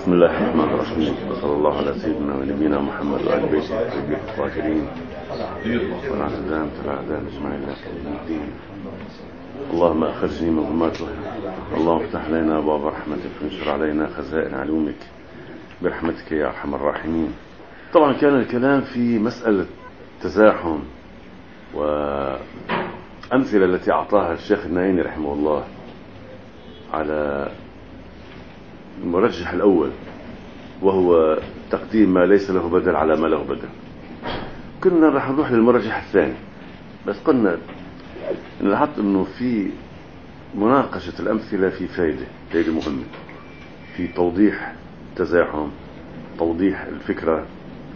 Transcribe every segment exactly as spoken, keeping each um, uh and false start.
بسم الله الرحمن الرحيم، وصلى الله على سيدنا ونبينا محمد وآل بيته الطيبين الطاهرين وعلى الأعداء الأعداء أجمعين إلى يوم الدين. اللهم أخرجني من ظلمات الوهم، اللهم افتح لنا أبواب رحمتك وانشر علينا خزائن علومك برحمتك يا أرحم الراحمين. طبعا كان الكلام في مسألة تزاحم وأمثلة التي أعطاها الشيخ النايني رحمه الله على المرجح الأول، وهو تقديم ما ليس له بدل على ما له بدل. كنا راح نروح للمرجح الثاني، بس قلنا نلاحظ انه في مناقشة الأمثلة في فائدة فائدة مهمة في توضيح التزاحم، توضيح الفكرة.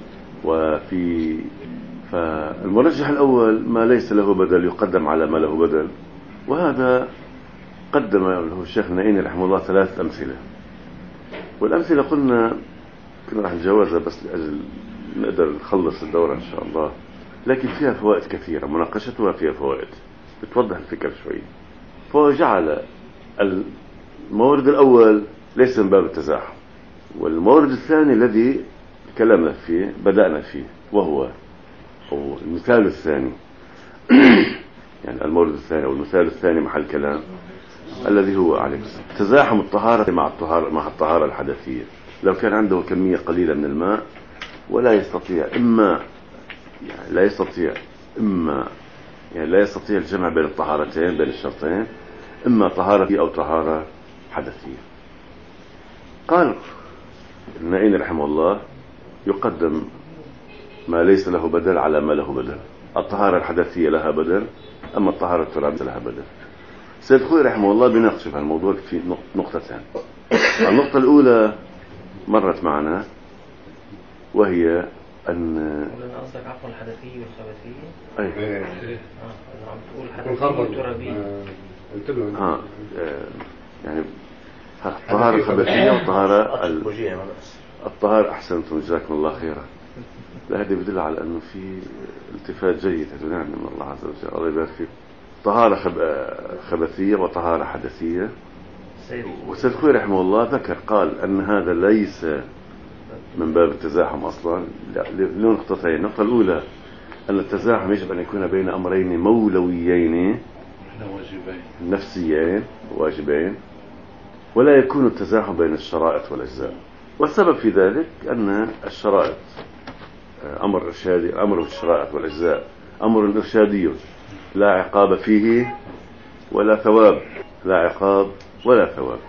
وفي فالمرجح الأول ما ليس له بدل يقدم على ما له بدل، وهذا قدم له الشيخ النايني رحمه الله ثلاث أمثلة. والأمثلة قلنا كنا راح نتجاوزها بس لأجل نقدر نخلص الدورة إن شاء الله، لكن فيها فوائد كثيرة، مناقشتها فيها فوائد بتوضح الفكرة شوي. فجعل المورد الأول ليس من باب التزاحم، والمورد الثاني الذي تكلمنا فيه بدأنا فيه وهو أو المثال الثاني يعني المورد الثاني أو المثال الثاني محل كلام الذي هو عليه تزاحم الطهارة مع الطهارة مع الطهارة الحدثية. لو كان عنده كمية قليلة من الماء ولا يستطيع إما يعني لا يستطيع إما يعني لا يستطيع الجمع بين الطهارتين بين الشرطين، إما طهارة أو طهارة حدثية. قال النايني رحمه الله يقدم ما ليس له بدل على ما له بدل. الطهارة الحدثية لها بدل، أما الطهارة الترابية لها بدل. سيد خوي رحمه الله بيناقش في الموضوع في نقطتين. النقطة الأولى مرت معنا وهي أن قصدك عفوا الحدثية والخبثية. أي. اه عم تقول حدثية وترابية. قلت له اه يعني الطهارة الخبثية والطهارة الطهارة أحسنتم جزاكم الله خيرا. لا هذا يدل على أنه في التفات جيد، هذا نعم من الله عز وجل، الله يبارك فيك. طهارة خبثية وطهارة حدثية. وسيد خوي رحمه الله ذكر قال أن هذا ليس من باب التزاحم أصلا لنقطتين. النقطة الأولى أن التزاحم يجب أن يكون بين أمرين مولويين نفسيين واجبين، ولا يكون التزاحم بين الشرائط والأجزاء. والسبب في ذلك أن الشرائط أمر إرشادي، أمر الشرائط والأجزاء أمر إرشادي لا عقاب فيه ولا ثواب، لا عقاب ولا ثواب.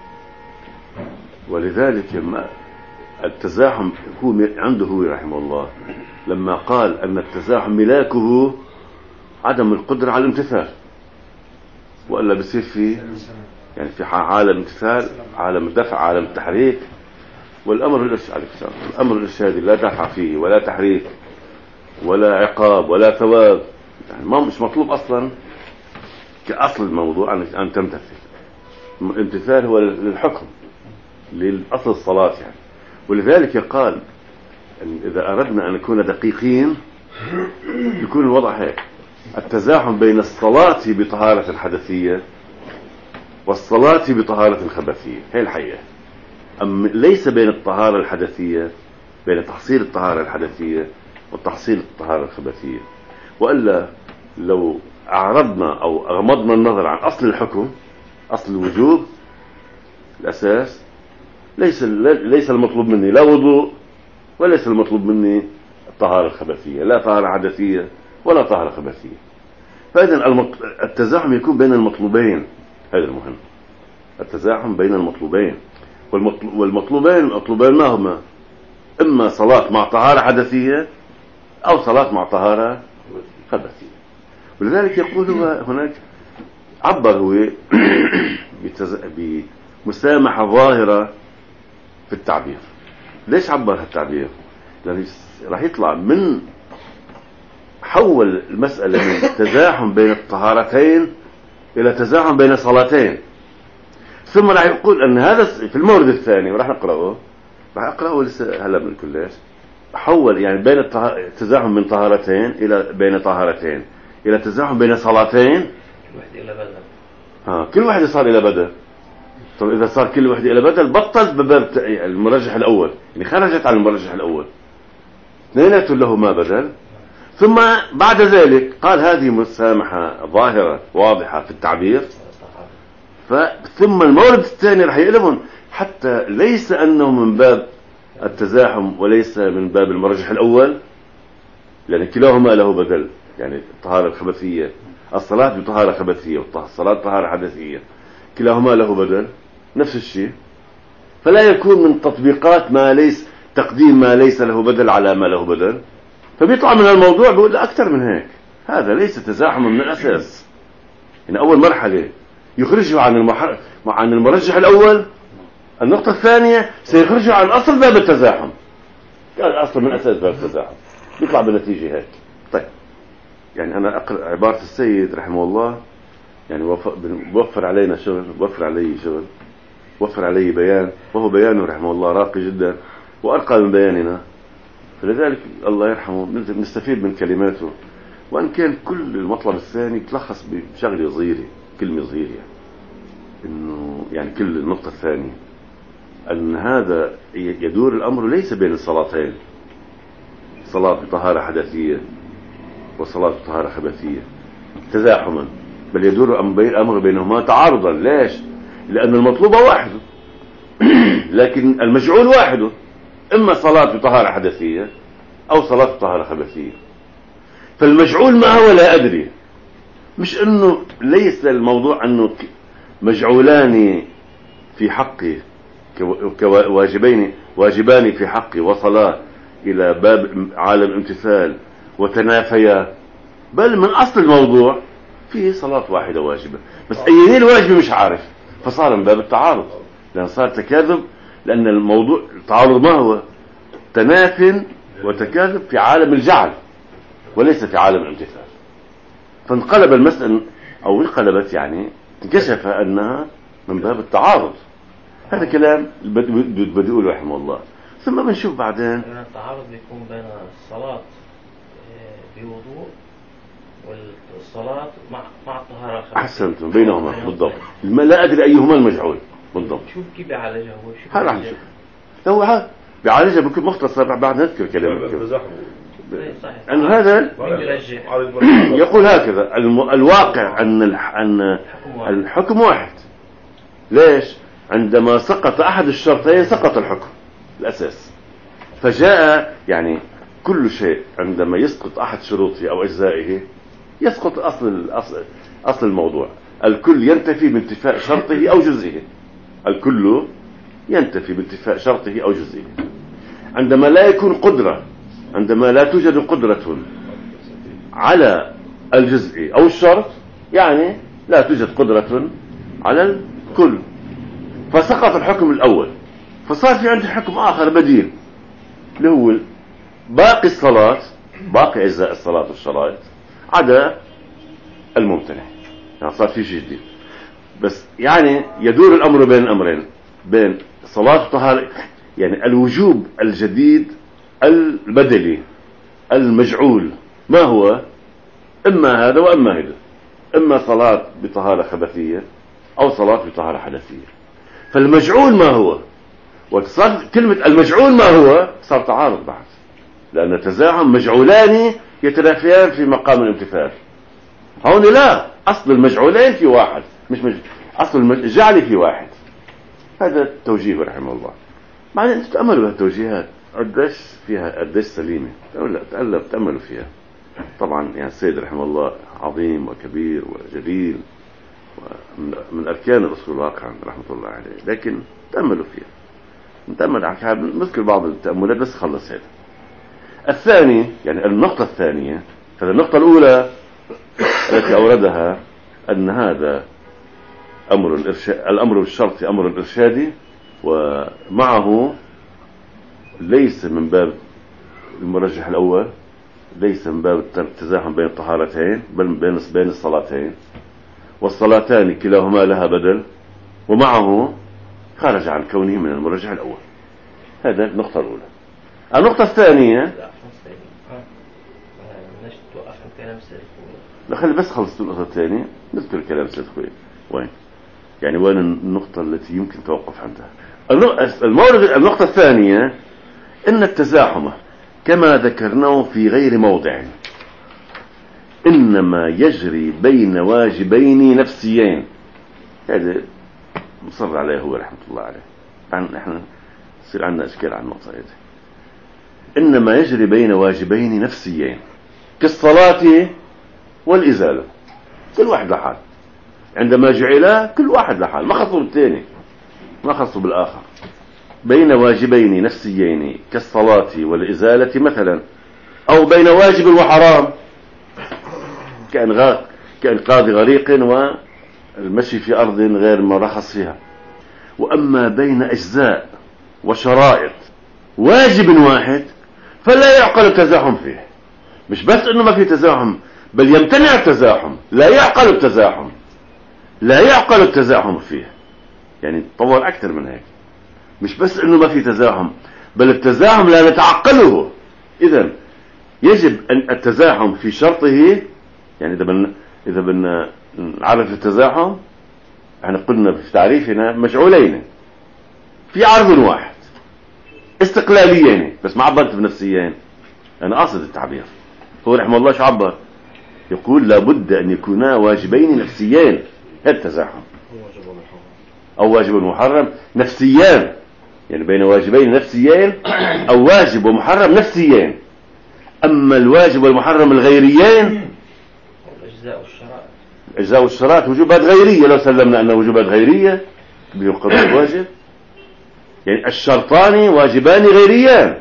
ولذلك التزاحم هو عنده هو رحمه الله لما قال أن التزاحم ملاكه عدم القدرة على الامتثال، وإلا بصير في يعني في عالم امتثال، عالم الدفع، عالم التحريك. والأمر الإرشادي الأمر الإرشادي لا دفع فيه ولا تحريك ولا عقاب ولا ثواب، يعني ما مش مطلوب أصلا كأصل الموضوع أن تمتثل. الامتثال هو للحكم للأصل الصلاة يعني. ولذلك قال إن إذا أردنا أن نكون دقيقين يكون الوضع هيك: التزاحم بين الصلاة بطهارة الحدثية والصلاة بطهارة الخبثية، هي الحقيقة. أم ليس بين الطهارة الحدثية بين تحصيل الطهارة الحدثية وتحصيل الطهارة الخبثية. وإلا لو أعرضنا أو أغمضنا النظر عن أصل الحكم، أصل الوجوب الأساس، ليس ليس المطلوب مني لا وضوء وليس المطلوب مني الطهارة الخبثية، لا طهارة حدثية ولا طهارة خبثية. فإذن التزاحم يكون بين المطلوبين، هذا المهم. التزاحم بين المطلوبين، والمطلوبين المطلوبين ما هما؟ إما صلاة مع طهارة حدثية أو صلاة مع طهارة خبثية. ولذلك يقول هو هناك عبر هو بمسامحة ظاهرة في التعبير. ليش عبر هالتعبير؟ لأنه راح يطلع من حول المسألة من تزاحم بين الطهارتين إلى تزاحم بين صلاتين، ثم راح يقول أن هذا في المورد الثاني وراح نقرأه راح أقرأه لسه هلا من كلش حول يعني بين التزاحم من طهارتين إلى بين طهارتين إلى تزاحم بين صلاتين، كل واحد إلى بدل. ها كل واحد صار إلى بدل. طب إذا صار كل وحدة إلى بدل بطلت بباب المرجح الأول، يعني خرجت عن المرجح الأول، اثنينات لهما بدل. ثم بعد ذلك قال هذه مسامحة ظاهرة واضحة في التعبير، ثم المورد الثاني رح يقلبهم حتى ليس أنه من باب التزاحم وليس من باب المرجح الأول، لأن كلاهما له بدل. يعني الطهارة الخبثية، الصلاة بطهارة خبثية والصلاة طهارة حدثية، كلاهما له بدل نفس الشيء. فلا يكون من تطبيقات ما ليس تقديم ما ليس له بدل على ما له بدل، فبيطلع من الموضوع بيقول أكثر من هيك. هذا ليس تزاحم من الأساس. يعني أول مرحلة يخرجه عن المحر... عن المرجح الأول، النقطة الثانية سيخرجه عن أصل باب التزاحم، كان أصل من أساس باب التزاحم، بيطلع بالنتيجة هيك. طيب يعني أنا أقرأ عبارة السيد رحمه الله، يعني وفر علينا شغل، وفر علي شغل، وفر علي بيان، وهو بيانه رحمه الله راقي جدا وأرقى من بياننا، فلذلك الله يرحمه نستفيد من كلماته. وأن كان كل المطلب الثاني تلخص بشغلة صغيرة، كلمة صغيرة، يعني إنه يعني كل النقطة الثانية أن هذا يدور الأمر ليس بين الصلاتين، صلاة بطهارة حدثية وصلاة بطهارة خبثية تزاحما، بل يدور الأمر بينهما تعارضا. ليش؟ لأن المطلوب واحد لكن المجعول واحد، إما صلاة بطهارة حدثية أو صلاة بطهارة خبثية. فالمجعول ما هو لا أدري، مش أنه ليس الموضوع أنه مجعولان في حقي كواجبين واجبان في حقي وصلاة إلى باب عالم امتثال وتنافيا، بل من أصل الموضوع فيه صلاة واحدة واجبة، بس أيين الواجبة مش عارف، فصار من باب التعارض، لأن صار تكاذب. لأن الموضوع التعارض ما هو؟ تناف وتكاذب في عالم الجعل وليس في عالم الامتثال. فانقلب المسألة، أو انقلبت يعني انكشف أنها من باب التعارض. هذا كلام بدي أقوله رحمه الله. ثم بنشوف بعدين التعارض بيكون بين الصلاة بوضوء والصلاة مع مع الطهارة. أحسنتم، بينهما بالضبط. لا أدري أيهما المجعول بالضبط. شو كيف بيعالجها هو؟ شو هلا نشوف. هو ها بيعالجها بكل مختصر، بعد نذكر كلمة. أن هذا يقول هكذا: الواقع أن أن الحكم واحد. ليش؟ عندما سقط أحد الشرطين سقط الحكم الأساس. فجاء يعني كل شيء عندما يسقط أحد شروطه أو أجزائه يسقط أصل أصل أصل الموضوع. الكل ينتفي بانتفاء شرطه أو جزئه. الكل ينتفي بانتفاء شرطه أو جزئه. عندما لا يكون قدرة، عندما لا توجد قدرة على الجزء أو الشرط، يعني لا توجد قدرة على الكل، فسقط الحكم الأول. فصار في عندي حكم آخر بديل، اللي هو باقي الصلاة، باقي أجزاء الصلاة والشرائط عدا الممتنع. يعني صار في شيء جديد. بس يعني يدور الأمر بين الأمرين، بين صلاة وطهارة، يعني الوجوب الجديد البدلي المجعول ما هو؟ إما هذا وإما هذا، إما صلاة بطهارة خبثية أو صلاة بطهارة حدثية. فالمجعول ما هو؟ وصار كلمة المجعول ما هو صار تعارض بعد، لأن تزاحم مجعولان يتنافيان في مقام الامتثال. هون لا، أصل المجعولين في واحد، مش مج... أصل الجعل في واحد. هذا التوجيه رحمه الله. بعدين تتأملوا هالتوجيهات قديش فيها، قديش سليمة، لا تألف تأملوا فيها. طبعا يعني السيد رحمه الله عظيم وكبير وجليل ومن أركان الأصول الواقع رحمة الله عليه، لكن تأملوا فيها. نتأمل على نذكر بعض التأملات بس خلص هذا. الثاني يعني النقطة الثانية، فالنقطة الأولى التي أوردها أن هذا أمر الإرشاد، الأمر الشرطي أمر الإرشادي، ومعه ليس من باب المرجح الأول، ليس من باب التزاحم بين الطهارتين، بل بين بين الصلاتين، والصلاتان كلاهما لها بدل، ومعه خرج عن كونه من المرجح الأول. هذا النقطة الأولى. النقطة الثانية لا خلي بس خلصت النقطة الثانية نذكر كلام سيد خوي. وين يعني وين النقطة التي يمكن توقف عندها؟ المورد النقطة الثانية إن التزاحم كما ذكرناه في غير موضع إنما يجري بين واجبين نفسيين. هذا مصر عليه هو رحمة الله عليه. طبعا احنا يصير عندنا اشكال على النقطة هذه. إنما يجري بين واجبين نفسيين كالصلاة والإزالة، كل واحد لحال. عندما جعلا كل واحد لحال، ما خصوا بالثاني، ما خصوا بالآخر. بين واجبين نفسيين كالصلاة والإزالة مثلا، أو بين واجب وحرام كأن غاق كإنقاذ غريق والمشي في أرض غير مرخص فيها. وأما بين أجزاء وشرائط واجب واحد فلا يعقل التزاحم فيه. مش بس إنه ما في تزاحم، بل يمتنع التزاحم، لا يعقل التزاحم، لا يعقل التزاحم فيه. يعني تطور أكثر من هيك، مش بس إنه ما في تزاحم، بل التزاحم لا نتعقله. إذن يجب أن التزاحم في شرطه. يعني إذا بدنا إذا بدنا نعرف التزاحم، احنا قلنا في تعريفنا مجعولين في عرض واحد استقلاليين، بس ما عبرت بنفسيين. أنا قاصد التعبير. هو رحمه الله شو عبر؟ يقول لابد أن يكونا واجبين نفسيين، هذا التزاحم، أو واجب محرم نفسيان. يعني بين واجبين نفسيين أو واجب ومحرم نفسيين. أما الواجب والمحرم الغيريين، الأجزاء والشرائط، الأجزاء والشرائط وجوبات غيرية. لو سلمنا أنها وجوبات غيرية بينقضي الواجب. يعني الشرطان واجبان غيريان،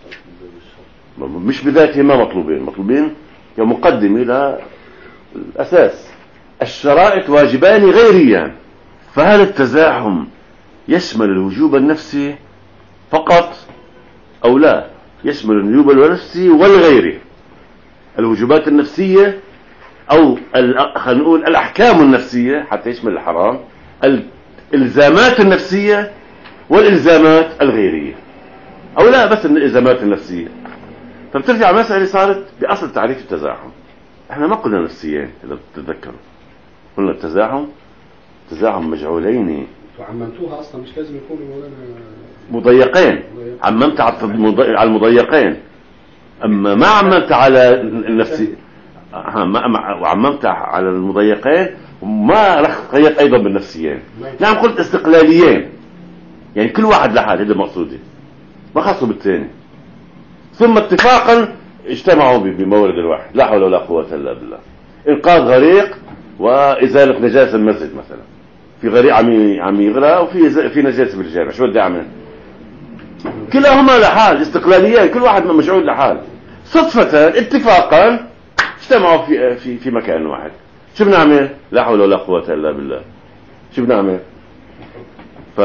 مش بذاتهما مطلوبين، مطلوبين كمقدم إلى الأساس. الشرائط واجبان غيريان. فهذا التزاحم يشمل الوجوب النفسي فقط أو لا يشمل الوجوب النفسي والغيري؟ الوجوبات النفسية أو خلينا نقول الأحكام النفسية حتى يشمل الحرام، الإلزامات النفسية والإلزامات الغيرية، أو لا بس الإلزامات النفسية. فبترجع مسألة صارت بأصل تعريف التزاحم. احنا ما قلنا نفسيين إذا تتذكروا، قلنا التزاحم تزاحم مجعولين وعممتوها أصلا، مش لازم يكونوا مضيقين. عممت على المضيقين، أما ما عممت على النفسي، وعممت على المضيقين وما رخيت أيضا بالنفسيين. نعم قلت استقلاليين، يعني كل واحد لحال، هذا مقصودي، ما خصوا بالثاني. ثم اتفاقا اجتمعوا بمورد الواحد، لا حول ولا قوة إلا بالله. إنقاذ غريق وإزالة نجاسة المسجد مثلا، في غريق عم عم يغرق وفي في نجاسة بالجامع، شو بدي أعمل؟ كلاهما لحال استقلاليين، كل واحد مجعول لحال. صدفة اتفاقا اجتمعوا في في في مكان واحد. شو بنعمل؟ لا حول ولا قوة إلا بالله. شو بنعمل؟ ف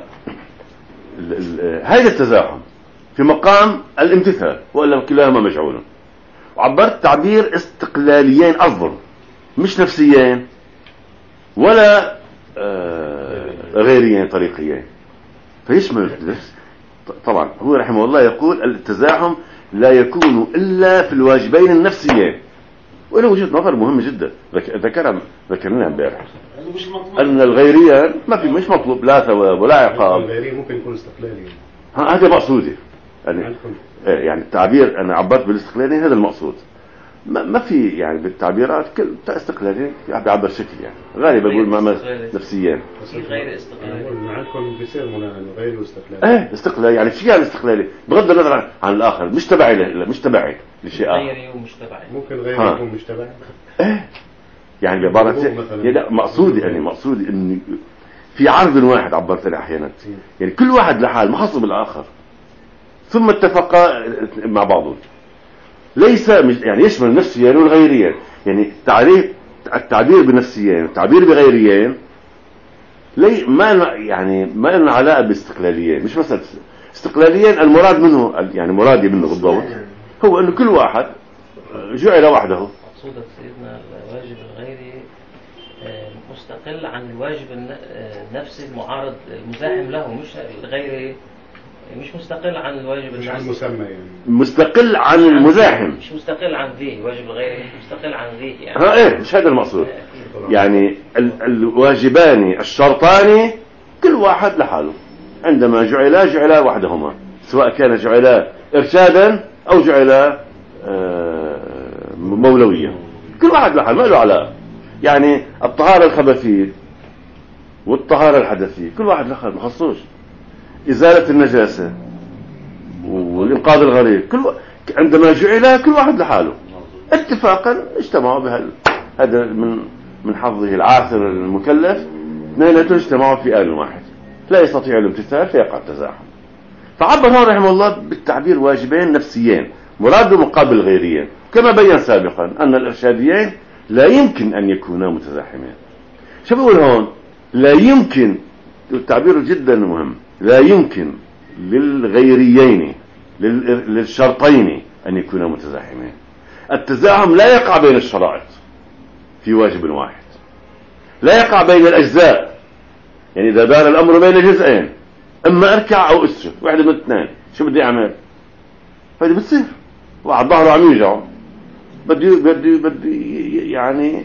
هذا التزاحم في مقام الامتثال، وإلا كلاهما مجعول. وعبرت تعبير استقلاليين أفضل، مش نفسيين ولا آه غيريين طريقيين. فيشمل طبعا. هو رحمه الله يقول التزاحم لا يكون إلا في الواجبين النفسيين. وله وجهة نظر مهمة جدا ذكرها ذكرناها امبارح، أن الغيرية ما في مش مطلوب لا ثواب ولا عقاب. الغيرية ممكن يكون استقلالي، هذا مقصودي. يعني يعني التعبير أنا عبرت بالاستقلالي، هذا المقصود. ما في يعني بالتعبيرات كل استقلالي بيعبر شكل، يعني غالبا بقول ما نفسيين. غير استقلالي عندكم بيصير غير واستقلالي. ايه استقلال يعني في يعني استقلالي بغض النظر عن الآخر، مش تبعي له، مش تبعي لشيء آخر. غيري ومش تبعي. ممكن غيري يكون مش تبعي. ايه يعني بعبارة يعني لا مقصودي يعني مقصودي إني في عرض واحد عبرت له أحيانا، يعني كل واحد لحال ما خصه بالآخر، ثم اتفقا مع بعضهم. ليس يعني يشمل النفسيين والغيريين. يعني تعريف التعبير بنفسيين والتعبير بغيريين لي ما يعني ما لنا علاقه باستقلاليين. مش مثلا استقلاليين المراد منه يعني مرادي منه بالضبط هو انه كل واحد جعل وحده. مقصودك سيدنا الواجب الغيري مستقل عن الواجب النفسي المعارض المزاحم له، مش الغيري مش مش مستقل عن الواجب مش عن النص. مسمى يعني. مستقل عن المزاحم. مش مستقل عن ذي واجب الغير، مش مستقل عن ذي يعني. ها ايه مش هذا المقصود. يعني ال الواجبان الشرطان كل واحد لحاله، عندما جعلا جعلا وحدهما، سواء كان جعلا إرشادا أو جعلا مولويا، كل واحد لحاله ما له علاقة. يعني الطهارة الخبثية والطهارة الحدثية كل واحد لحاله ما خصوش. إزالة النجاسة والإنقاذ الغريب كل و... عندما جعلا كل واحد لحاله اتفاقا اجتمعوا بهذا. هذا من من حظه العاثر المكلف، اثنيناتهم اجتمعوا في آن واحد لا يستطيع الامتثال فيقع التزاحم. فعبر هون رحمه الله بالتعبير واجبين نفسيين مراد مقابل غيريين، كما بين سابقا أن الإرشاديين لا يمكن أن يكونا متزاحمين. شو بقول هون؟ لا يمكن، التعبير جدا مهم، لا يمكن للغيريين للشرطين أن يكونا متزاحمين. التزاحم لا يقع بين الشرائط في واجب واحد، لا يقع بين الأجزاء. يعني إذا دار الأمر بين جزئين، إما أركع أو أسجد، واحدة من الاثنين، شو بدي أعمل؟ فهذه بتصير واحد ظهره عم يوجعه، بدي بدي بدي يعني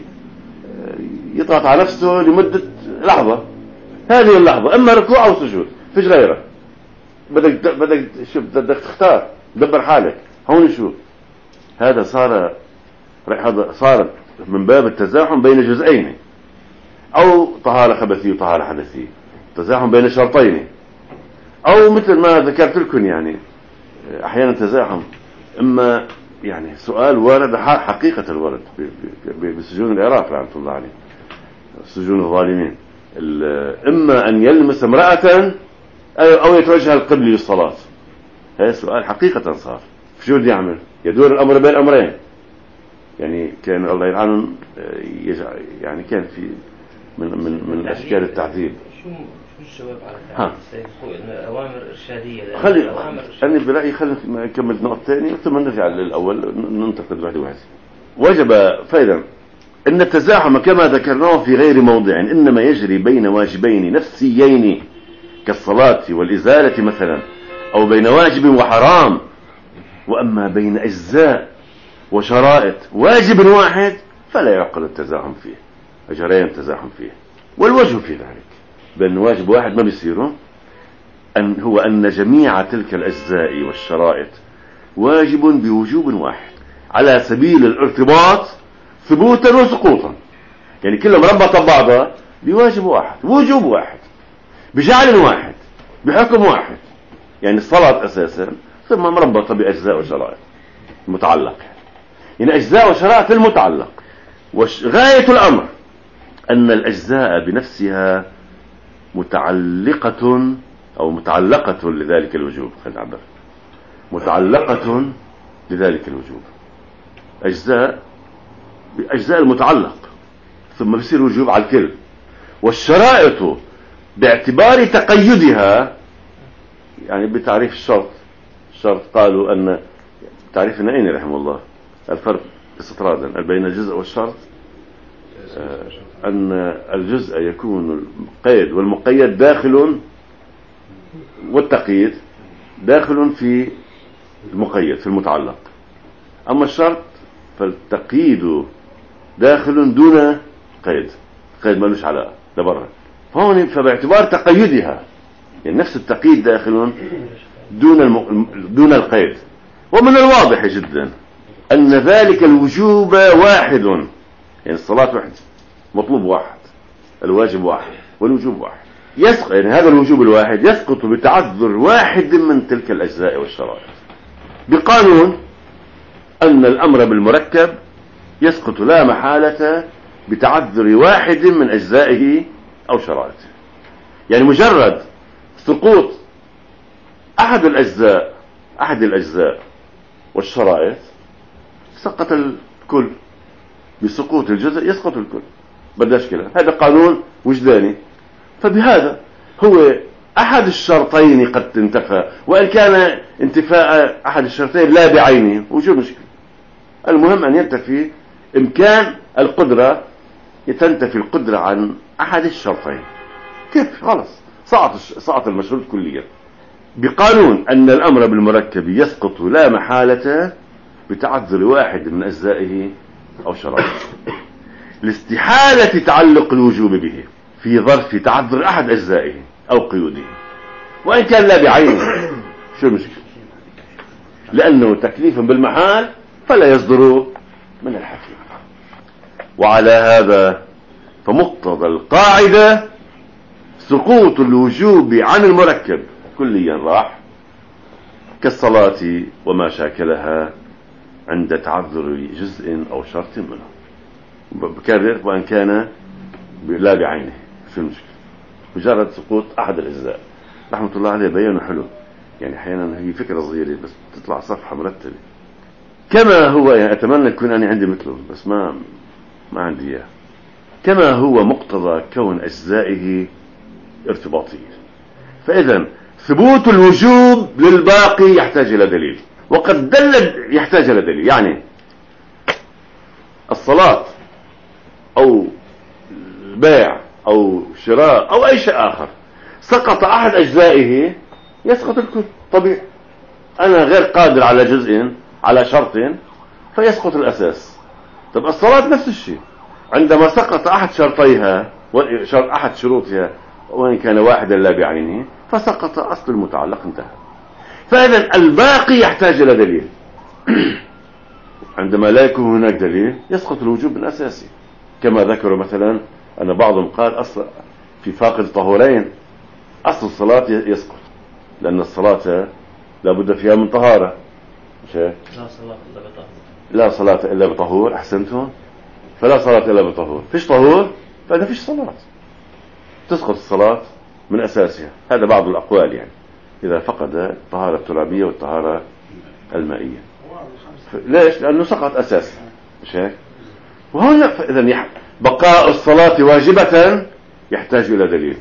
يضغط على نفسه لمدة لحظة، هذه اللحظة إما ركوع أو سجود، فيش غيره. بدك بدك شو بدك تختار، دبر حالك. هون شو هذا صار، هذا صارت من باب التزاحم بين جزئين، أو طهارة خبثية وطهارة حدثية، تزاحم بين شرطين، أو مثل ما ذكرت لكم يعني أحيانا تزاحم إما يعني سؤال وارد حقيقة الورد بسجون العراق لعنة الله عليه، سجون الظالمين، إما أن يلمس امرأة أو يتوجه القبل للصلاة. هذا سؤال حقيقة صار، شو بدي أعمل؟ يدور الأمر بين أمرين. يعني كان الله يلعنهم يعني كان في من من من أشكال التعذيب. شو شو الجواب على التعذيب السيد خوي؟ الأوامر إرشادية. خلي أنا برأيي خلينا نكمل نقطة ثانية ثم نرجع للأول ننتقد واحد واحد. وجب فإذا أن التزاحم كما ذكرناه في غير موضع إنما يجري بين واجبين نفسيين كالصلاة والإزالة مثلا، أو بين واجب وحرام. وأما بين أجزاء وشرائط واجب واحد فلا يعقل التزاحم فيه، أجرين تزاحم فيه. والوجه في ذلك بأن واجب واحد ما بيصيره أن هو أن جميع تلك الأجزاء والشرائط واجب بوجوب واحد على سبيل الارتباط ثبوتا وسقوطا. يعني كلهم مربطة ببعضها بواجب واحد، وجوب واحد، بجعل واحد، بحكم واحد. يعني الصلاة أساسا ثم مربطة بأجزاء وشرائط متعلق، يعني أجزاء وشرائط المتعلق. وغاية الأمر أن الأجزاء بنفسها متعلقة أو متعلقة لذلك الوجوب، خلينا نعبر متعلقة لذلك الوجوب. أجزاء بأجزاء المتعلق ثم بيصير وجوب على الكل. والشرائط باعتبار تقيدها، يعني بتعريف الشرط، الشرط قالوا أن تعريف النائين رحمه الله الفرق استطرادا بين الجزء والشرط أن الجزء يكون القيد والمقيد داخل، والتقييد داخل في المقيد في المتعلق. أما الشرط فالتقييد داخل دون قيد، قيد ملوش علاقة لبرا. فهون فباعتبار تقيدها يعني نفس التقييد داخل دون الم... دون القيد. ومن الواضح جدا أن ذلك الوجوب واحد، يعني الصلاة واحد، مطلوب واحد، الواجب واحد، والوجوب واحد. يسقط يعني هذا الوجوب الواحد يسقط بتعذر واحد من تلك الأجزاء والشرائط، بقانون أن الأمر بالمركب يسقط لا محالة بتعذر واحد من أجزائه أو شرائطه. يعني مجرد سقوط أحد الأجزاء أحد الأجزاء والشرائط سقط الكل، بسقوط الجزء يسقط الكل، بداش كده. هذا قانون وجداني. فبهذا هو أحد الشرطين قد انتفى، وإن كان انتفاء أحد الشرطين لا بعينه وشو مشكلة. المهم أن ينتفي إمكان القدرة، تنتفي القدرة عن أحد الشرطين. كيف؟ خلاص سقط سقط المشروط كليا. بقانون أن الأمر بالمركب يسقط لا محالة بتعذر واحد من أجزائه أو شرائطه، لاستحالة تعلق الوجوب به في ظرف تعذر أحد أجزائه أو قيوده، وإن كان لا بعينه. شو المشكلة؟ لأنه تكليف بالمحال فلا يصدر من الحكيم. وعلى هذا فمقتضى القاعدة سقوط الوجوب عن المركب كليا راح، كالصلاة وما شاكلها عند تعذر جزء أو شرط منه. بكرر وإن كان لا بعينه. شو المشكلة؟ مجرد سقوط أحد الأجزاء. رحمة الله عليه بيانه حلو، يعني أحيانا هي فكرة صغيرة بس تطلع صفحة مرتبة كما هو. يعني أتمنى يكون أنا عندي مثله بس ما ما عندي إياه. كما هو مقتضى كون أجزائه ارتباطية، فإذا ثبوت الوجوب للباقي يحتاج إلى دليل، وقد دل يحتاج إلى دليل. يعني الصلاة أو البيع أو شراء أو أي شيء آخر سقط أحد أجزائه يسقط الكل طبيعي. أنا غير قادر على جزء على شرط فيسقط الأساس. طب الصلاة نفس الشيء، عندما سقط أحد شرطيها أحد شروطها وإن كان واحدا لا بعينه فسقط أصل المتعلق، انتهى. فإذا الباقي يحتاج إلى دليل. عندما لا يكون هناك دليل يسقط الوجوب الأساسي، كما ذكروا مثلا أن بعضهم قال أصل في فاقد طهورين أصل الصلاة يسقط، لأن الصلاة لا بد فيها من طهارة. مش لا صلاة إلا بطهور. لا صلاة إلا بطهور. أحسنتم. فلا صلاة إلا بطهور. فيش طهور فإذا فيش صلاة، تسقط الصلاة من أساسها. هذا بعض الأقوال، يعني إذا فقد الطهارة الترابية والطهارة المائية. ليش؟ لأنه سقط أساسها. مش هيك؟ وهنا إذا بقاء الصلاة واجبة يحتاج إلى دليل.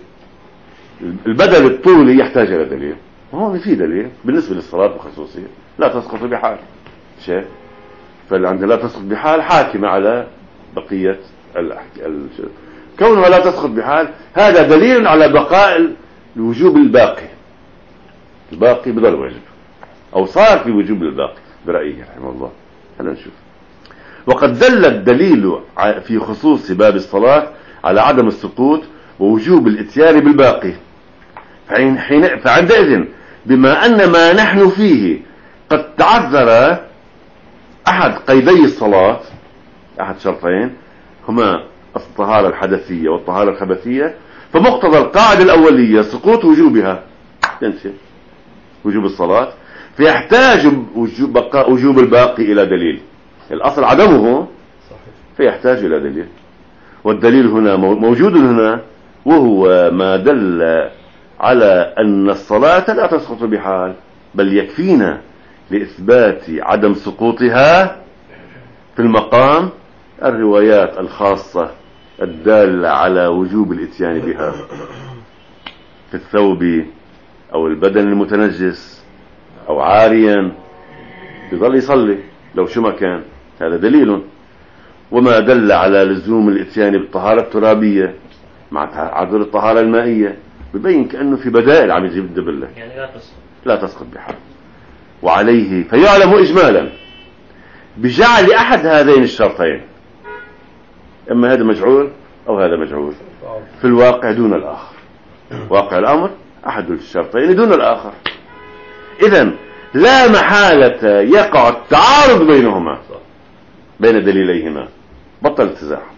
البدل الطولي يحتاج إلى دليل، وهون في دليل بالنسبة للصلاة بخصوصية لا تسقط بحال. مش هيك؟ فالعند لا تسقط بحال حاكمة على بقية ال... كونها لا تسقط بحال هذا دليل على بقاء الوجوب الباقي. الباقي بضل واجب، أو صار في وجوب الباقي برأيه رحمه الله. هلا نشوف. وقد دل الدليل في خصوص باب الصلاة على عدم السقوط ووجوب الاتيان بالباقي. فحين حين فعندئذ بما أن ما نحن فيه قد تعذر أحد قيدي الصلاة، أحد شرطين هما الطهارة الحدثية والطهارة الخبثية، فمقتضى القاعدة الأولية سقوط وجوبها، تنسي وجوب الصلاة، فيحتاج وجوب بقاء وجوب الباقي إلى دليل. الأصل عدمه فيحتاج إلى دليل، والدليل هنا موجود هنا، وهو ما دل على أن الصلاة لا تسقط بحال، بل يكفينا لإثبات عدم سقوطها في المقام الروايات الخاصة الدالة على وجوب الاتيان بها في الثوب أو البدن المتنجس أو عاريا يظل يصلي لو شو ما كان، هذا دليل. وما دل على لزوم الاتيان بالطهارة الترابية مع تعذر الطهارة المائية ببين كأنه في بدائل عم يجيب دبله، يعني لا تسقط لا تسقط بحال. وعليه فيعلم إجمالا بجعل أحد هذين الشرطين، إما هذا مجعول أو هذا مجعول، في الواقع دون الآخر. واقع الأمر أحد الشرطين دون الآخر. إذن لا محالة يقع التعارض بينهما، بين دليليهما، بطل التزاحم.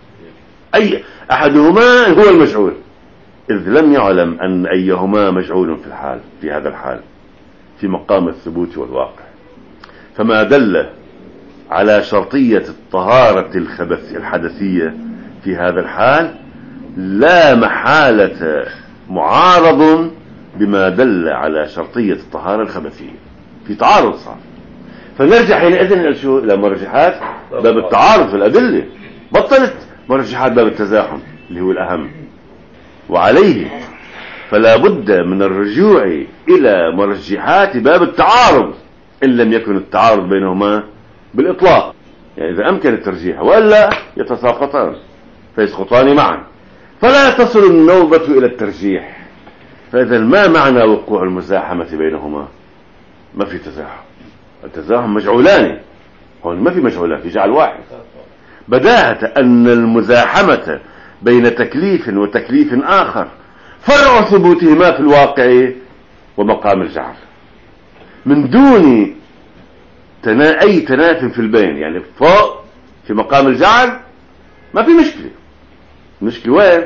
أي أحدهما هو المجعول، إذ لم يعلم أن أيهما مجعول في الحال في هذا الحال في مقام الثبوت والواقع. فما دل على شرطية الطهارة الخبث الحدثية في هذا الحال لا محالة معارض بما دل على شرطية الطهارة الخبثية، في تعارض صار. فنرجع حينئذ إلى شو؟ إلى مرجحات باب التعارض في الأدلة، بطلت مرجحات باب التزاحم اللي هو الأهم. وعليه فلا بد من الرجوع إلى مرجحات باب التعارض إن لم يكن التعارض بينهما بالإطلاق، يعني إذا أمكن الترجيح، وإلا يتساقطان فيسقطان معا. فلا تصل النوبة إلى الترجيح فإذا ما معنى وقوع المزاحمة بينهما؟ ما في تزاحم، التزاحم مجعولان، هون ما في مجعولان، في جعل واحد. بداهة أن المزاحمة بين تكليف وتكليف آخر فرع ثبوتهما في الواقع ومقام الجعل من دون تنا... أي تناف في البين. يعني فوق في مقام الجعل ما في مشكلة، المشكلة وين؟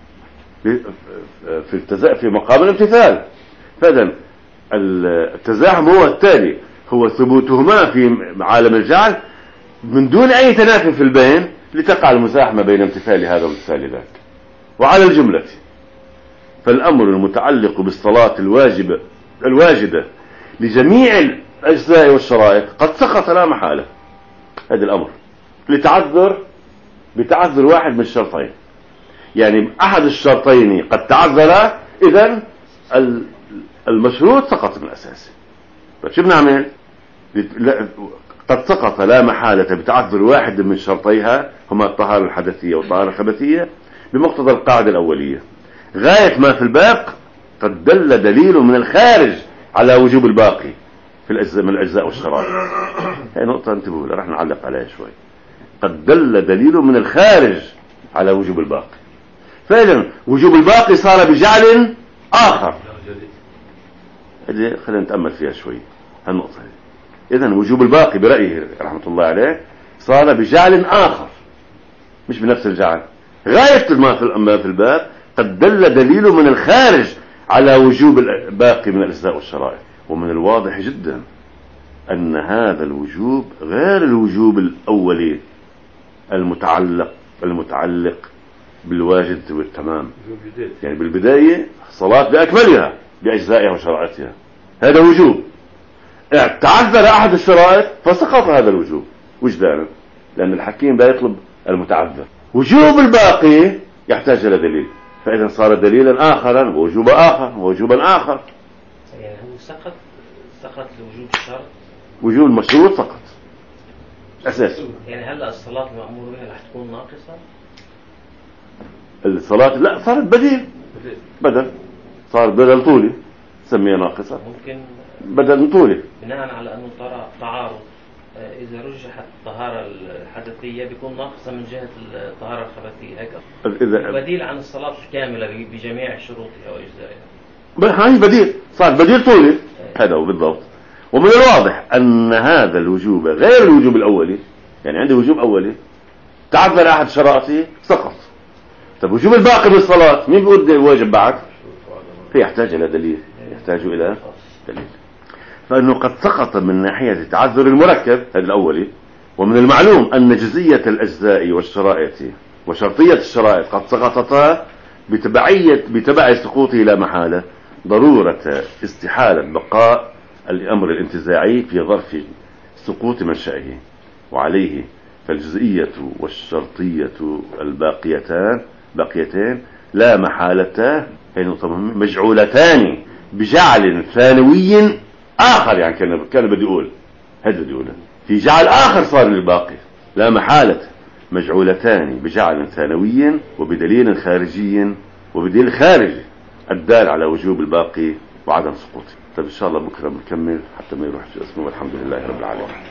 في التزا... في مقام الامتثال. فإذا التزاحم هو التالي، هو ثبوتهما في عالم الجعل من دون أي تناف في البين لتقع المزاحمة بين امتثال هذا وامتثال ذاك. وعلى الجملة فالأمر المتعلق بالصلاة الواجبة الواجبة لجميع الأجزاء والشرائط قد سقط لا محالة. هذا الأمر لتعذر بتعذر واحد من الشرطين، يعني أحد الشرطين قد تعذر، إذن المشروط سقط من أساسه. فشو بنعمل؟ قد سقط لا محالة بتعذر واحد من شرطيها هما الطهارة الحدثية والطهارة الخبثية بمقتضى القاعدة الأولية. غاية ما في الباب قد دل دليل من الخارج على وجوب الباقي في الأجزاء من الأجزاء والشرائط. هي نقطة انتبهوا لها، رح نعلق عليها شوي. قد دل دليل من الخارج على وجوب الباقي، فإذا وجوب الباقي صار بجعل آخر. هذه خلينا نتأمل فيها شوي هالنقطة. إذن وجوب الباقي برأيه رحمة الله عليه صار بجعل آخر مش بنفس الجعل. غاية ما في الباب قد دل دليل من الخارج على وجوب الباقي من الأجزاء والشرائط. ومن الواضح جدا أن هذا الوجوب غير الوجوب الأولي المتعلق المتعلق بالواجب والتمام. يعني بالبداية صلاة بأكملها بأجزائها وشرائطها، هذا وجوب. تعذر أحد الشرائط فسقط هذا الوجوب وجدانا، لأن الحكيم لا يطلب المتعذر. وجوب الباقي يحتاج إلى دليل، فإذا صار دليلا آخرا ووجوبا آخر ووجوبا آخر. يعني هو سقط سقط لوجوب الشرط، وجوب المشروط سقط أساسا. يعني هلا الصلاة المأمور بها رح تكون ناقصة؟ الصلاة لا، صارت بديل، بدل، صار بدل طولي سميها ناقصة، ممكن بدل طولي بناء على أنه ترى تعارض. إذا رجحت الطهارة الحدثية بيكون ناقصة من جهة الطهارة الخبثية، هيك بديل عن الصلاة الكاملة بجميع شروطها وأجزائها. هاي بديل، صار بديل طولي. هذا هو بالضبط. ومن الواضح أن هذا الوجوب غير الوجوب الأولي. يعني عندي وجوب أولي تعذر أحد شرائطه سقط. طب وجوب الباقي بالصلاة مين بيقول الواجب بعد؟ فيحتاج إلى دليل، يحتاج إلى دليل. فإنه قد سقط من ناحية تعذر المركب هذا الأولي. ومن المعلوم أن جزية الأجزاء والشرائط وشرطية الشرائط قد سقطتا بتبعية بتبع سقوطه لا محالة، ضرورة استحالة بقاء الأمر الانتزاعي في ظرف سقوط منشأه. وعليه فالجزئية والشرطية الباقيتان باقيتان لا محالة مجعولتان بجعل ثانوي آخر. يعني كان كان بدي أقول هذا بدي أقوله في جعل آخر صار للباقي لا محالة مجعولتان بجعل ثانوي وبدليل خارجي وبدليل خارجي الدال على وجوب الباقي وعدم سقوطه. طيب إن شاء الله بكرة بنكمل حتى ما يروح اسمه. والحمد لله رب العالمين.